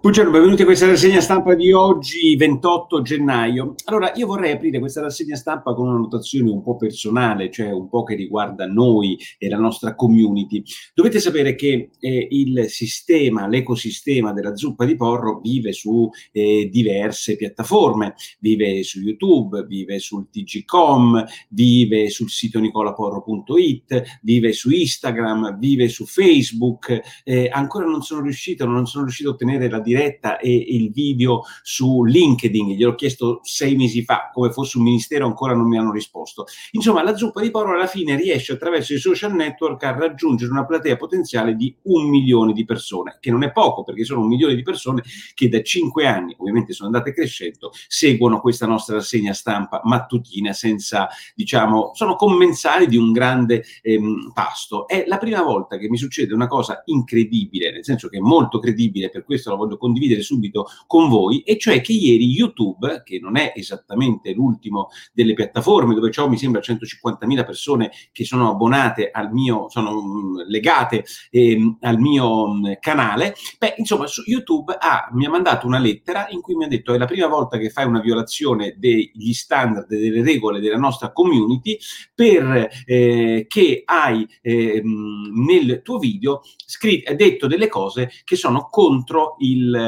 Buongiorno, benvenuti a questa rassegna stampa di oggi, 28 gennaio. Allora, io vorrei aprire questa rassegna stampa con una notazione un po' personale, cioè un po' che riguarda noi e la nostra community. Dovete sapere che il sistema, l'ecosistema della zuppa di porro vive su diverse piattaforme, vive su YouTube, vive sul TG.com, vive sul sito nicolaporro.it, vive su Instagram, vive su Facebook. Ancora non sono riuscito a ottenere la diretta e il video su LinkedIn, gliel'ho chiesto 6 mesi fa, come fosse un ministero, ancora non mi hanno risposto. Insomma, la zuppa di porro alla fine riesce attraverso i social network a raggiungere una platea potenziale di 1 milione di persone, che non è poco, perché sono 1 milione di persone che da 5 anni, ovviamente sono andate crescendo, seguono questa nostra rassegna stampa mattutina senza, diciamo, sono commensali di un grande pasto. È la prima volta che mi succede una cosa incredibile, nel senso che è molto credibile, per questo la voglio condividere subito con voi, e cioè che ieri YouTube, che non è esattamente l'ultimo delle piattaforme dove c'ho, mi sembra, 150.000 persone che sono abbonate al mio, sono legate al mio canale, insomma, su YouTube mi ha mandato una lettera in cui mi ha detto: è la prima volta che fai una violazione degli standard, delle regole della nostra community, per che hai nel tuo video detto delle cose che sono contro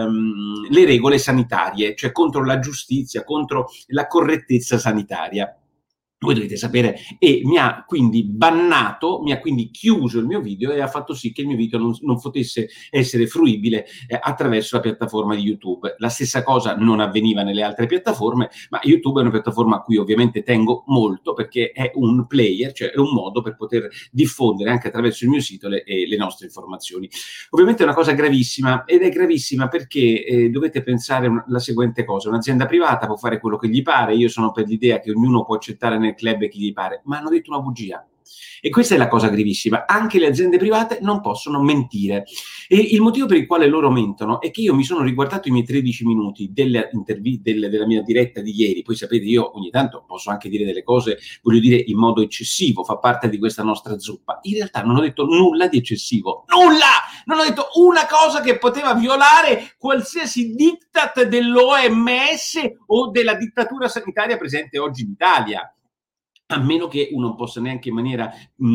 le regole sanitarie, cioè contro la giustizia, contro la correttezza sanitaria. Voi dovete sapere, e mi ha quindi bannato, mi ha quindi chiuso il mio video e ha fatto sì che il mio video non potesse essere fruibile attraverso la piattaforma di YouTube. La stessa cosa non avveniva nelle altre piattaforme, ma YouTube è una piattaforma a cui ovviamente tengo molto, perché è un player, cioè è un modo per poter diffondere anche attraverso il mio sito le nostre informazioni. Ovviamente è una cosa gravissima, ed è gravissima perché dovete pensare la seguente cosa: un'azienda privata può fare quello che gli pare, io sono per l'idea che ognuno può accettare nel club chi gli pare, ma hanno detto una bugia. E questa è la cosa gravissima. Anche le aziende private non possono mentire. E il motivo per il quale loro mentono è che io mi sono riguardato i miei 13 minuti della mia diretta di ieri. Poi sapete, io ogni tanto posso anche dire delle cose, voglio dire, in modo eccessivo, fa parte di questa nostra zuppa. In realtà non ho detto nulla di eccessivo. Nulla! Non ho detto una cosa che poteva violare qualsiasi diktat dell'OMS o della dittatura sanitaria presente oggi in Italia. A meno che uno non possa neanche in maniera,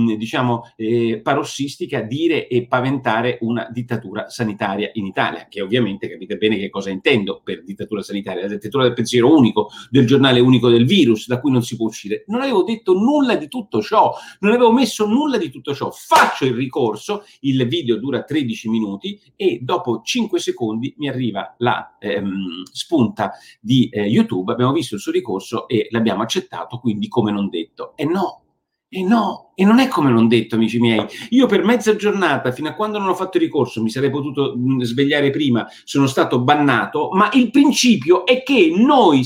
parossistica dire e paventare una dittatura sanitaria in Italia, che ovviamente capite bene che cosa intendo per dittatura sanitaria: la dittatura del pensiero unico, del giornale unico del virus, da cui non si può uscire. Non avevo detto nulla di tutto ciò, non avevo messo nulla di tutto ciò. Faccio il ricorso, il video dura 13 minuti e dopo 5 secondi mi arriva la spunta di YouTube. Abbiamo visto il suo ricorso e l'abbiamo accettato, quindi come non detto. E non è come non detto, amici miei. Io per mezza giornata, fino a quando non ho fatto il ricorso, mi sarei potuto svegliare prima, sono stato bannato, ma il principio è che noi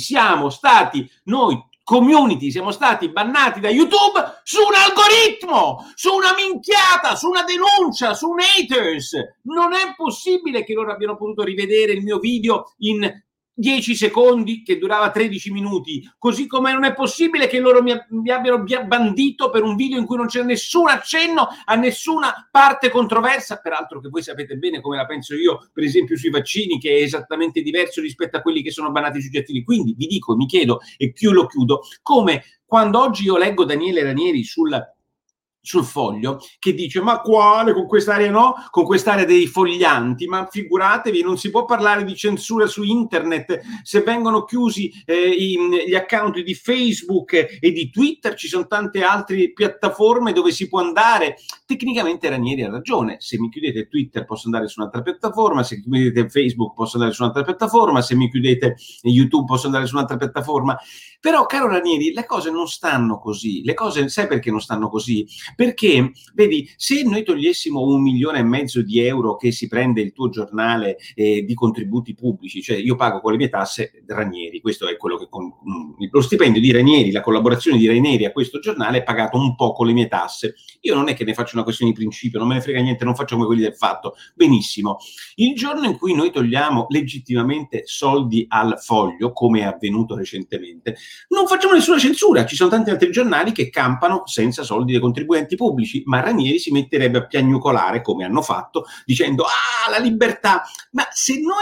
community, siamo stati bannati da YouTube su un algoritmo, su una minchiata, su una denuncia, su un haters. Non è possibile che loro abbiano potuto rivedere il mio video in 10 secondi che durava 13 minuti, così come non è possibile che loro mi abbiano bandito per un video in cui non c'è nessun accenno a nessuna parte controversa, peraltro che voi sapete bene come la penso io, per esempio sui vaccini, che è esattamente diverso rispetto a quelli che sono bannati sui gettini. Quindi vi dico, mi chiedo, e chiudo, come quando oggi io leggo Daniele Ranieri sul Foglio, che dice: ma quale, con quest'area no, con quest'area dei foglianti, ma figuratevi, non si può parlare di censura su internet se vengono chiusi gli account di Facebook e di Twitter, ci sono tante altre piattaforme dove si può andare. Tecnicamente Ranieri ha ragione: se mi chiudete Twitter posso andare su un'altra piattaforma, se mi chiudete Facebook posso andare su un'altra piattaforma, se mi chiudete YouTube posso andare su un'altra piattaforma. Però, caro Ranieri, le cose non stanno così. Le cose, sai perché non stanno così? Perché, vedi, se noi togliessimo 1,5 milioni di euro che si prende il tuo giornale di contributi pubblici, cioè io pago con le mie tasse Ranieri, questo è quello che lo stipendio di Ranieri, la collaborazione di Ranieri a questo giornale è pagato un po' con le mie tasse. Io non è che ne faccio una questione di principio, non me ne frega niente, non faccio come quelli del Fatto. Benissimo. Il giorno in cui noi togliamo legittimamente soldi al Foglio, come è avvenuto recentemente, non facciamo nessuna censura. Ci sono tanti altri giornali che campano senza soldi dei contribuenti pubblici, ma Ranieri si metterebbe a piagnucolare, come hanno fatto, dicendo: ah, la libertà. Ma se noi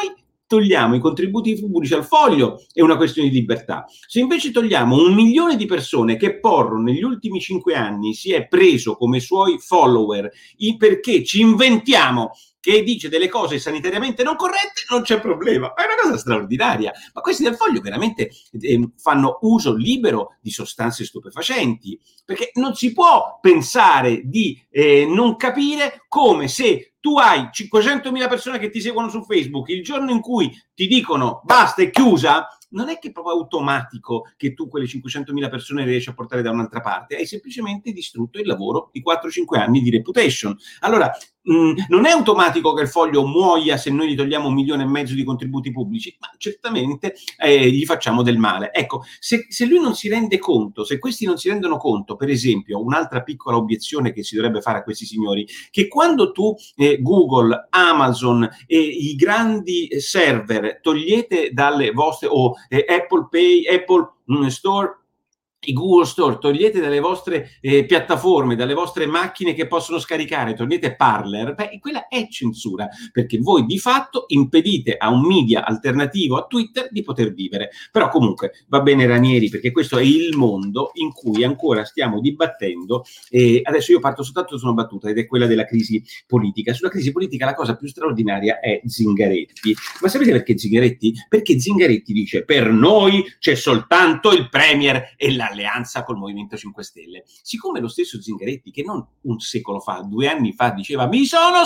togliamo i contributi pubblici al Foglio è una questione di libertà. Se invece togliamo 1 milione di persone che Porro negli ultimi 5 anni si è preso come suoi follower perché ci inventiamo che dice delle cose sanitariamente non corrette, non c'è problema. È una cosa straordinaria. Ma questi del Foglio veramente fanno uso libero di sostanze stupefacenti, perché non si può pensare di non capire come se tu hai 500.000 persone che ti seguono su Facebook, il giorno in cui ti dicono basta, è chiusa, non è che è proprio automatico che tu quelle 500.000 persone le riesci a portare da un'altra parte, hai semplicemente distrutto il lavoro di 4-5 anni di reputation. Allora, non è automatico che il Foglio muoia se noi gli togliamo 1,5 milioni di contributi pubblici, ma certamente gli facciamo del male. Ecco, se lui non si rende conto, se questi non si rendono conto, per esempio, un'altra piccola obiezione che si dovrebbe fare a questi signori, che quando tu Google, Amazon e i grandi server togliete dalle vostre Apple Pay, Apple Store, i Google Store, togliete dalle vostre piattaforme, dalle vostre macchine che possono scaricare, togliete Parler, quella è censura, perché voi di fatto impedite a un media alternativo a Twitter di poter vivere. Però comunque va bene Ranieri, perché questo è il mondo in cui ancora stiamo dibattendo. Adesso io parto soltanto su una battuta, ed è quella della crisi politica. Sulla crisi politica la cosa più straordinaria è Zingaretti. Ma sapete perché Zingaretti? Perché Zingaretti dice: per noi c'è soltanto il Premier e l'alleanza col Movimento 5 Stelle. Siccome lo stesso Zingaretti, che non un secolo fa, 2 anni fa, diceva mi sono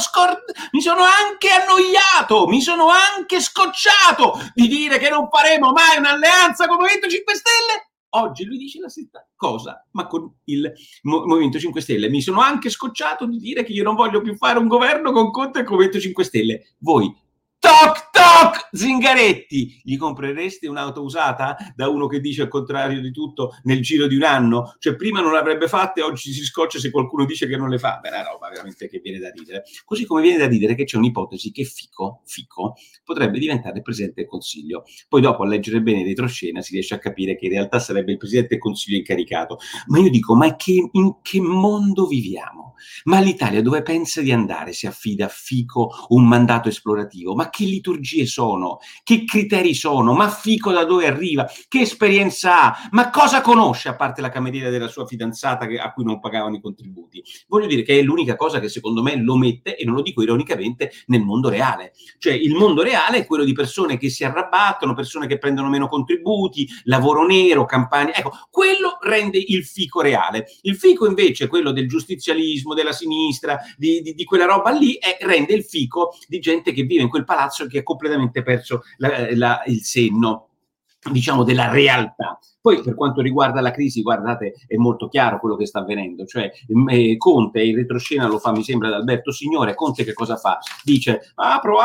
anche annoiato, mi sono anche scocciato di dire che non faremo mai un'alleanza col Movimento 5 Stelle, oggi lui dice la stessa cosa, ma con il Movimento 5 Stelle. Mi sono anche scocciato di dire che io non voglio più fare un governo con Conte e con il Movimento 5 Stelle. Voi, toc toc, Zingaretti, gli comprereste un'auto usata da uno che dice il contrario di tutto nel giro di un anno? Cioè prima non l'avrebbe fatta e oggi si scoccia se qualcuno dice che non le fa. Beh, una roba veramente che viene da ridere. Così come viene da ridere che c'è un'ipotesi che Fico potrebbe diventare Presidente del Consiglio. Poi dopo a leggere bene retroscena si riesce a capire che in realtà sarebbe il Presidente del Consiglio incaricato. Ma io dico, in che mondo viviamo? Ma l'Italia dove pensa di andare se affida a Fico un mandato esplorativo? Ma che liturgie sono? Che criteri sono? Ma Fico da dove arriva? Che esperienza ha? Ma cosa conosce a parte la cameriera della sua fidanzata a cui non pagavano i contributi? Voglio dire che è l'unica cosa che secondo me lo mette, e non lo dico ironicamente, nel mondo reale. Cioè il mondo reale è quello di persone che si arrabattono, persone che prendono meno contributi, lavoro nero, campagne. Ecco, quello rende il Fico reale. Il Fico invece, quello del giustizialismo, della sinistra, di quella roba lì, rende il Fico di gente che vive in quel palazzo e che ha completamente perso il senno, diciamo, della realtà. Poi per quanto riguarda la crisi, guardate, è molto chiaro quello che sta avvenendo, cioè Conte, in retroscena lo fa, mi sembra, da Alberto Signore. Conte che cosa fa? Dice apro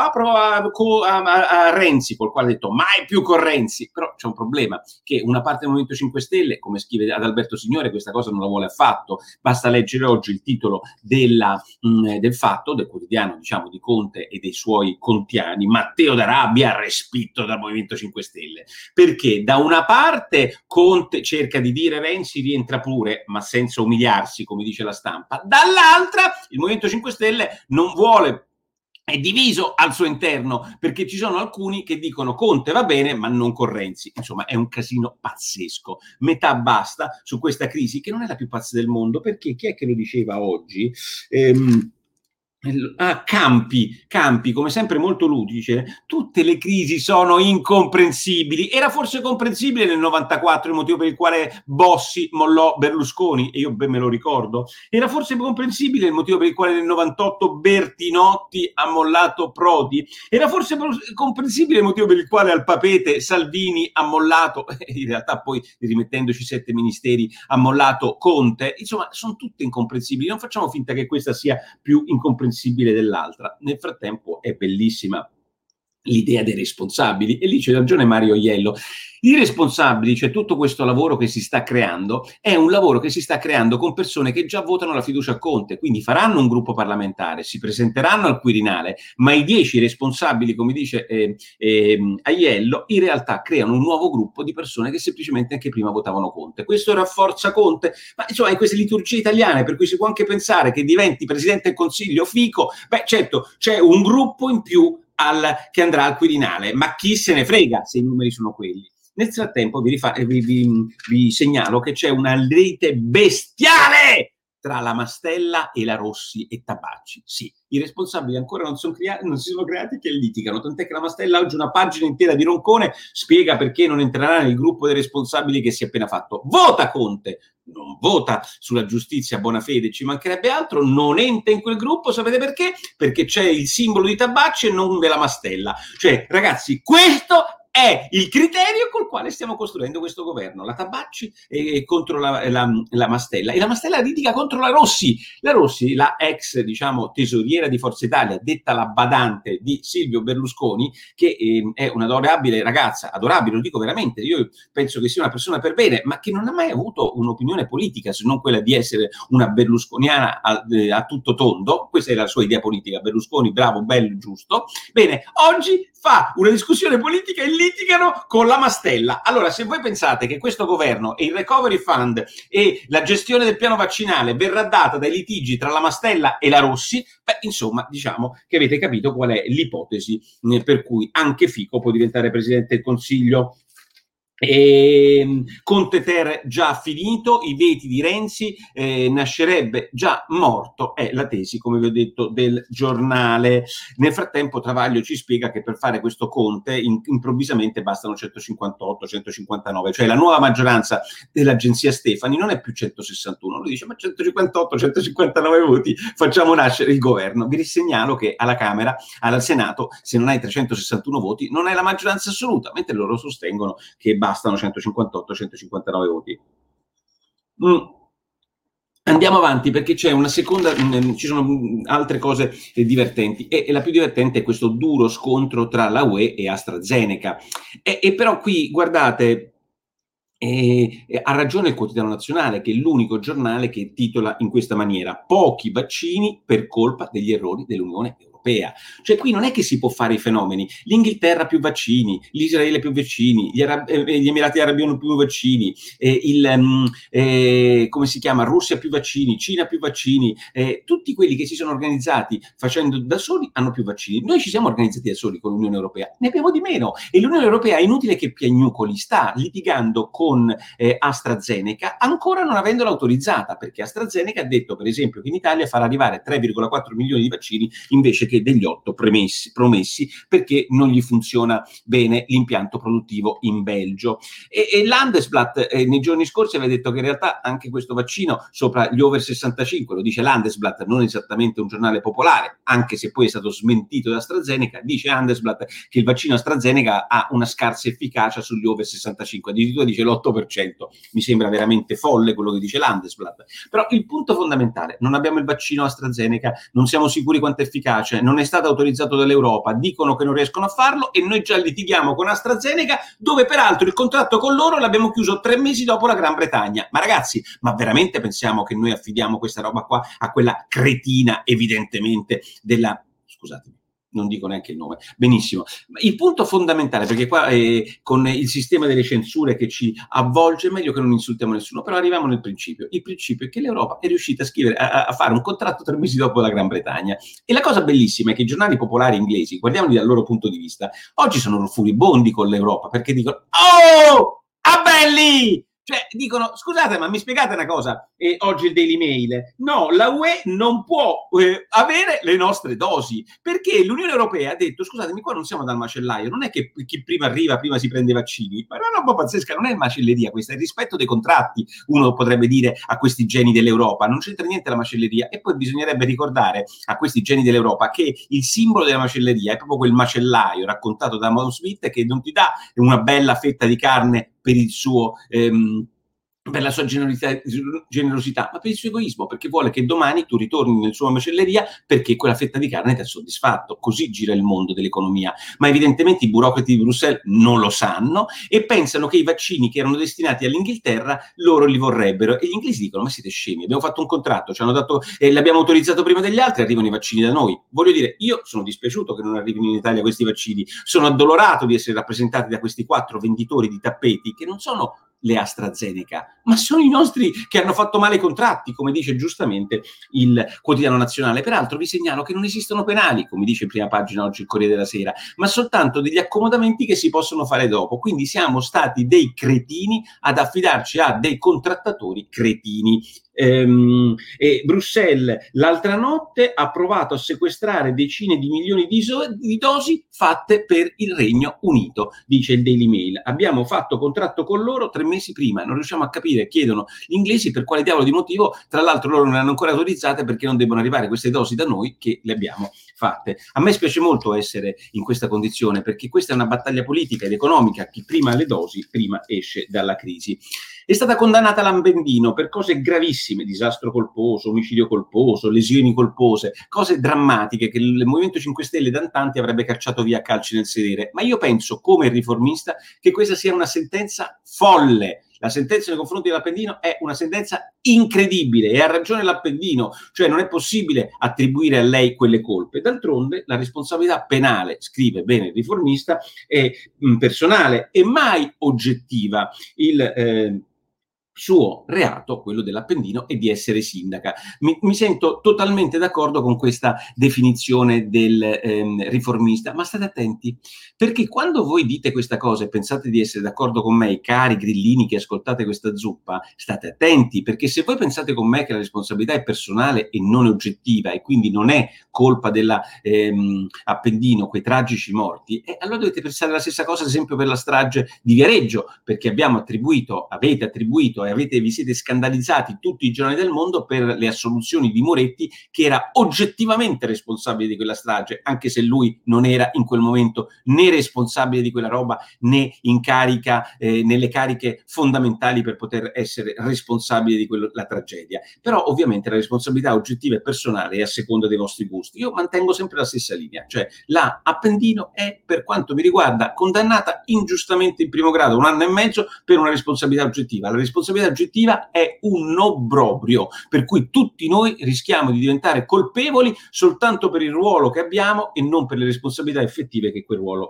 a Renzi, col quale ha detto mai più con Renzi, però c'è un problema, che una parte del Movimento 5 Stelle, come scrive ad Alberto Signore, questa cosa non la vuole affatto. Basta leggere oggi il titolo del Fatto, del quotidiano, diciamo, di Conte e dei suoi contiani: Matteo D'Arabia respinto dal Movimento 5 Stelle, perché da una parte Conte cerca di dire Renzi rientra pure, ma senza umiliarsi, come dice la stampa. Dall'altra il Movimento 5 Stelle non vuole, è diviso al suo interno, perché ci sono alcuni che dicono Conte va bene ma non con Renzi. Insomma, è un casino pazzesco. Metà basta su questa crisi, che non è la più pazza del mondo, perché chi è che lo diceva oggi? Campi, come sempre molto ludice: tutte le crisi sono incomprensibili. Era forse comprensibile nel 94 il motivo per il quale Bossi mollò Berlusconi, e io ben me lo ricordo. Era forse comprensibile il motivo per il quale nel 98 Bertinotti ha mollato Prodi. Era forse comprensibile il motivo per il quale al Papete Salvini ha mollato, in realtà poi rimettendoci 7 ministeri, ha mollato Conte. Insomma, sono tutte incomprensibili. Non facciamo finta che questa sia più incomprensibile dell'altra. Nel frattempo è bellissima l'idea dei responsabili, e lì c'è ragione Mario Iello. I responsabili, cioè tutto questo lavoro che si sta creando, è un lavoro che si sta creando con persone che già votano la fiducia a Conte, quindi faranno un gruppo parlamentare, si presenteranno al Quirinale, ma i 10 responsabili, come dice Aiello, in realtà creano un nuovo gruppo di persone che semplicemente anche prima votavano Conte. Questo rafforza Conte, ma insomma in queste liturgie italiane, per cui si può anche pensare che diventi Presidente del Consiglio Fico. Beh, certo, c'è un gruppo in più che andrà al Quirinale, ma chi se ne frega se i numeri sono quelli. Nel frattempo vi segnalo che c'è una rete bestiale tra la Mastella e la Rossi e Tabacci. Sì, i responsabili ancora non si sono creati, che litigano, tant'è che la Mastella oggi una pagina intera di Roncone spiega perché non entrerà nel gruppo dei responsabili che si è appena fatto. Vota Conte, non vota sulla giustizia a buona fede, ci mancherebbe altro, non entra in quel gruppo, sapete perché? Perché c'è il simbolo di Tabacci e non della Mastella. Cioè, ragazzi, questo è il criterio col quale stiamo costruendo questo governo. La Tabacci contro la Mastella, e la Mastella litiga contro la Rossi. La Rossi, la ex, diciamo, tesoriera di Forza Italia, detta la badante di Silvio Berlusconi, che è una adorabile ragazza, adorabile, lo dico veramente, io penso che sia una persona per bene, ma che non ha mai avuto un'opinione politica, se non quella di essere una berlusconiana a tutto tondo. Questa è la sua idea politica: Berlusconi bravo, bello, giusto. Bene, oggi fa una discussione politica e litigano con la Mastella. Allora, se voi pensate che questo governo e il recovery fund e la gestione del piano vaccinale verrà data dai litigi tra la Mastella e la Rossi, beh, insomma, diciamo che avete capito qual è l'ipotesi per cui anche Fico può diventare Presidente del Consiglio. Conte Ter già finito, i veti di Renzi, nascerebbe già morto, è la tesi, come vi ho detto, del giornale. Nel frattempo Travaglio ci spiega che per fare questo Conte improvvisamente bastano 158, 159, cioè la nuova maggioranza dell'agenzia Stefani non è più 161, lui dice ma 158, 159 voti, facciamo nascere il governo. Vi risegnalo che alla Camera, al Senato, se non hai 361 voti non hai la maggioranza assoluta, mentre loro sostengono che bastano 158-159 voti. Andiamo avanti perché c'è una seconda, ci sono altre cose divertenti e la più divertente è questo duro scontro tra la UE e AstraZeneca. E però qui, guardate, ha ragione il Quotidiano Nazionale, che è l'unico giornale che titola in questa maniera: pochi vaccini per colpa degli errori dell'Unione Europea. Cioè qui non è che si può fare i fenomeni, l'Inghilterra più vaccini, l'Israele più vaccini, gli Emirati Arabi hanno più vaccini, come si chiama, Russia più vaccini, Cina più vaccini, tutti quelli che si sono organizzati facendo da soli hanno più vaccini. Noi ci siamo organizzati da soli con l'Unione Europea, ne abbiamo di meno, e l'Unione Europea, è inutile che piagnucoli, sta litigando con AstraZeneca ancora non avendola autorizzata, perché AstraZeneca ha detto per esempio che in Italia farà arrivare 3,4 milioni di vaccini invece che degli 8 promessi, perché non gli funziona bene l'impianto produttivo in Belgio. E l'Handelsblatt nei giorni scorsi aveva detto che in realtà anche questo vaccino sopra gli over 65, lo dice l'Handelsblatt, non esattamente un giornale popolare, anche se poi è stato smentito da AstraZeneca, dice Handelsblatt che il vaccino AstraZeneca ha una scarsa efficacia sugli over 65, addirittura dice l'8%. Mi sembra veramente folle quello che dice l'Handelsblatt. Però il punto fondamentale: non abbiamo il vaccino AstraZeneca, non siamo sicuri quanto è efficace, non è stato autorizzato dall'Europa, dicono che non riescono a farlo e noi già litighiamo con AstraZeneca, dove peraltro il contratto con loro l'abbiamo chiuso 3 mesi dopo la Gran Bretagna. Ma ragazzi, ma veramente pensiamo che noi affidiamo questa roba qua a quella cretina, evidentemente, scusatemi, non dico neanche il nome, benissimo. Il punto fondamentale, perché qua con il sistema delle censure che ci avvolge è meglio che non insultiamo nessuno, però arriviamo nel principio. Il principio è che l'Europa è riuscita a fare un contratto 3 mesi dopo la Gran Bretagna, e la cosa bellissima è che i giornali popolari inglesi, guardiamoli dal loro punto di vista, oggi sono furibondi con l'Europa, perché dicono oh, a belli! Cioè, dicono, scusate, ma mi spiegate una cosa, oggi il Daily Mail? No, la UE non può avere le nostre dosi, perché l'Unione Europea ha detto, scusatemi, qua non siamo dal macellaio, non è che chi prima arriva, prima si prende i vaccini, ma è una roba pazzesca, non è macelleria questa, è il rispetto dei contratti, uno potrebbe dire a questi geni dell'Europa, non c'entra niente la macelleria, e poi bisognerebbe ricordare a questi geni dell'Europa che il simbolo della macelleria è proprio quel macellaio raccontato da Adam Smith, che non ti dà una bella fetta di carne per il suo per la sua generosità, ma per il suo egoismo, perché vuole che domani tu ritorni nella sua macelleria perché quella fetta di carne ti ha soddisfatto. Così gira il mondo dell'economia, ma evidentemente i burocrati di Bruxelles non lo sanno e pensano che i vaccini che erano destinati all'Inghilterra loro li vorrebbero, e gli inglesi dicono: ma siete scemi, abbiamo fatto un contratto, ci hanno dato, l'abbiamo autorizzato prima degli altri, arrivano i vaccini da noi. Voglio dire, io sono dispiaciuto che non arrivino in Italia questi vaccini, sono addolorato di essere rappresentati da questi 4 venditori di tappeti che non sono le AstraZeneca, ma sono i nostri che hanno fatto male i contratti, come dice giustamente il Quotidiano Nazionale. Peraltro vi segnalo che non esistono penali, come dice in prima pagina oggi il Corriere della Sera, ma soltanto degli accomodamenti che si possono fare dopo. Quindi siamo stati dei cretini ad affidarci a dei contrattatori cretini. E Bruxelles l'altra notte ha provato a sequestrare decine di milioni di dosi fatte per il Regno Unito, dice il Daily Mail. Abbiamo fatto contratto con loro 3 mesi prima, non riusciamo a capire, chiedono gli inglesi per quale diavolo di motivo, tra l'altro loro non le hanno ancora autorizzate perché non devono arrivare queste dosi da noi che le abbiamo fatte. A me spiace molto essere in questa condizione, perché questa è una battaglia politica ed economica, chi prima ha le dosi prima esce dalla crisi. È stata condannata Lambendino per cose gravissime, disastro colposo, omicidio colposo, lesioni colpose, cose drammatiche che il Movimento 5 Stelle da tanti avrebbe cacciato via a calci nel sedere. Ma io penso, come riformista, che questa sia una sentenza folle. La sentenza nei confronti dell'Appendino è una sentenza incredibile e ha ragione l'Appendino, cioè non è possibile attribuire a lei quelle colpe. D'altronde la responsabilità penale, scrive bene il riformista, è personale e mai oggettiva. Il suo reato, quello dell'Appendino, è di essere sindaca. Mi sento totalmente d'accordo con questa definizione del riformista, ma state attenti, perché quando voi dite questa cosa e pensate di essere d'accordo con me, cari grillini che ascoltate questa zuppa, state attenti, perché se voi pensate con me che la responsabilità è personale e non oggettiva e quindi non è colpa dell'Appendino, quei tragici morti, allora dovete pensare la stessa cosa ad esempio per la strage di Viareggio, perché avete attribuito e vi siete scandalizzati tutti i giornali del mondo per le assoluzioni di Moretti, che era oggettivamente responsabile di quella strage, anche se lui non era in quel momento né responsabile di quella roba né in carica nelle cariche fondamentali per poter essere responsabile di la tragedia. Però ovviamente la responsabilità oggettiva e personale è a seconda dei vostri gusti. Io mantengo sempre la stessa linea, cioè la Appendino è, per quanto mi riguarda, condannata ingiustamente in primo grado 1 anno e mezzo per una responsabilità oggettiva. La responsabilità oggettiva è un obbrobrio, per cui tutti noi rischiamo di diventare colpevoli soltanto per il ruolo che abbiamo e non per le responsabilità effettive che quel ruolo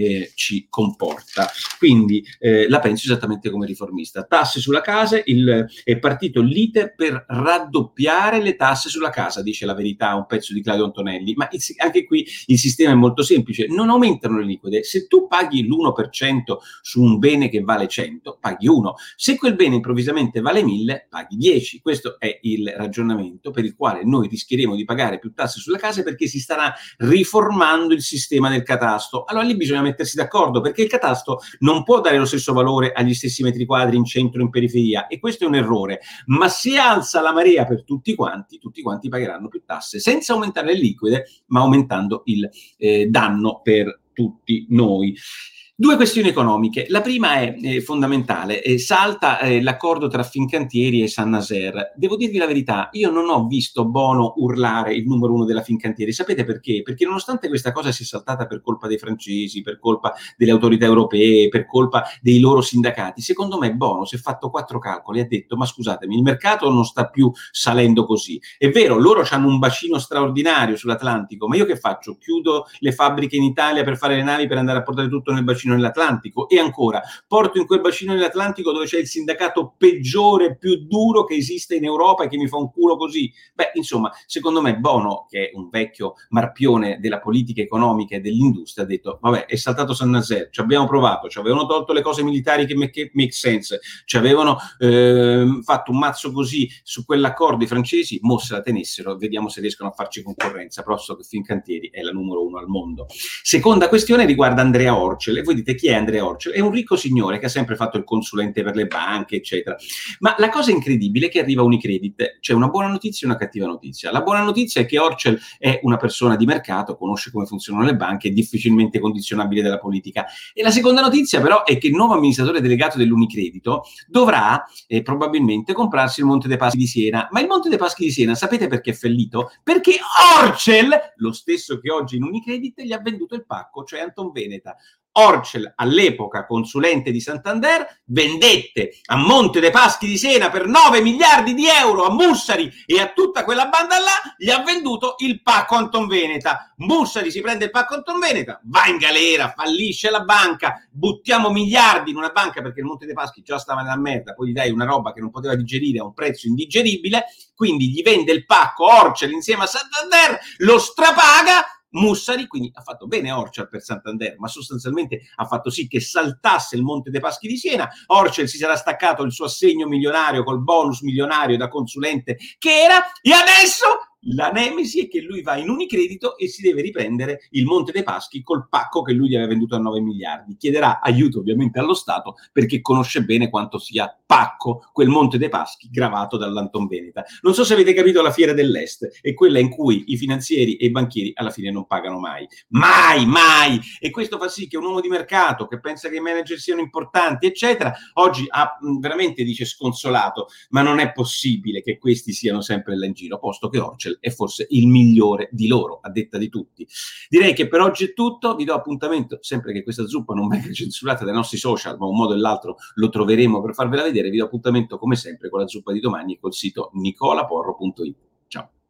ci comporta. Quindi la penso esattamente come riformista. Tasse sulla casa, è partito l'iter per raddoppiare le tasse sulla casa, dice La Verità, un pezzo di Claudio Antonelli, ma anche qui il sistema è molto semplice, non aumentano le liquide, se tu paghi l'1% su un bene che vale 100, paghi 1, se quel bene improvvisamente vale 1000, paghi 10. Questo è il ragionamento per il quale noi rischieremo di pagare più tasse sulle case, perché si starà riformando il sistema del catasto. Allora lì bisogna mettersi d'accordo, perché il catasto non può dare lo stesso valore agli stessi metri quadri in centro e in periferia, e questo è un errore. Ma se alza la marea per tutti quanti pagheranno più tasse, senza aumentare le liquide, ma aumentando il danno per tutti noi. 2 questioni economiche. La prima è fondamentale, salta l'accordo tra Fincantieri e Saint-Nazaire. Devo dirvi la verità, io non ho visto Bono urlare il numero 1 della Fincantieri. Sapete perché? Perché nonostante questa cosa sia saltata per colpa dei francesi, per colpa delle autorità europee, per colpa dei loro sindacati, secondo me Bono si è fatto 4 calcoli e ha detto: ma scusatemi, il mercato non sta più salendo così. È vero, loro hanno un bacino straordinario sull'Atlantico, ma io che faccio? Chiudo le fabbriche in Italia per fare le navi per andare a portare tutto nel bacino nell'Atlantico, e ancora porto in quel bacino nell'Atlantico dove c'è il sindacato peggiore, più duro che esiste in Europa e che mi fa un culo così. Beh, insomma, secondo me Bono, che è un vecchio marpione della politica economica e dell'industria, ha detto: vabbè, è saltato Saint-Nazaire, ci abbiamo provato, ci avevano tolto le cose militari che make sense, ci avevano fatto un mazzo così su quell'accordo i francesi, mo se la tenessero, vediamo se riescono a farci concorrenza, però so che Fincantieri è la numero 1 al mondo. Seconda questione riguarda Andrea Orcel, e voi dite: chi è Andrea Orcel? È un ricco signore che ha sempre fatto il consulente per le banche, eccetera. Ma la cosa incredibile è che arriva Unicredit. C'è una buona notizia e una cattiva notizia. La buona notizia è che Orcel è una persona di mercato, conosce come funzionano le banche, è difficilmente condizionabile dalla politica. E la seconda notizia però è che il nuovo amministratore delegato dell'Unicredito dovrà probabilmente comprarsi il Monte dei Paschi di Siena. Ma il Monte dei Paschi di Siena sapete perché è fallito? Perché Orcel, lo stesso che oggi in Unicredit, gli ha venduto il pacco, cioè Antonveneta. Orcel, all'epoca consulente di Santander, vendette a Monte dei Paschi di Siena per 9 miliardi di euro a Mussari e a tutta quella banda là, gli ha venduto il pacco Antonveneta. Mussari si prende il pacco Antonveneta, va in galera, fallisce la banca, buttiamo miliardi in una banca perché il Monte dei Paschi già stava nella merda, poi gli dai una roba che non poteva digerire a un prezzo indigeribile, quindi gli vende il pacco Orcel insieme a Santander, lo strapaga Mussari, quindi ha fatto bene Orcel per Santander, ma sostanzialmente ha fatto sì che saltasse il Monte dei Paschi di Siena. Orcel si sarà staccato il suo assegno milionario col bonus milionario da consulente che era, e adesso la nemesi è che lui va in Unicredito e si deve riprendere il Monte dei Paschi col pacco che lui gli aveva venduto a 9 miliardi. Chiederà aiuto ovviamente allo Stato perché conosce bene quanto sia pacco quel Monte dei Paschi gravato dall'Antonveneta. Non so se avete capito la fiera dell'Est, è quella in cui i finanzieri e i banchieri alla fine non pagano mai. Mai, mai! E questo fa sì che un uomo di mercato che pensa che i manager siano importanti, eccetera, oggi veramente dice sconsolato, ma non è possibile che questi siano sempre là in giro, posto che Orcel è forse il migliore di loro, a detta di tutti. Direi che per oggi è tutto, vi do appuntamento, sempre che questa zuppa non venga censurata dai nostri social, ma un modo o l'altro lo troveremo per farvela vedere, vi do appuntamento come sempre con la zuppa di domani e col sito nicolaporro.it. Ciao.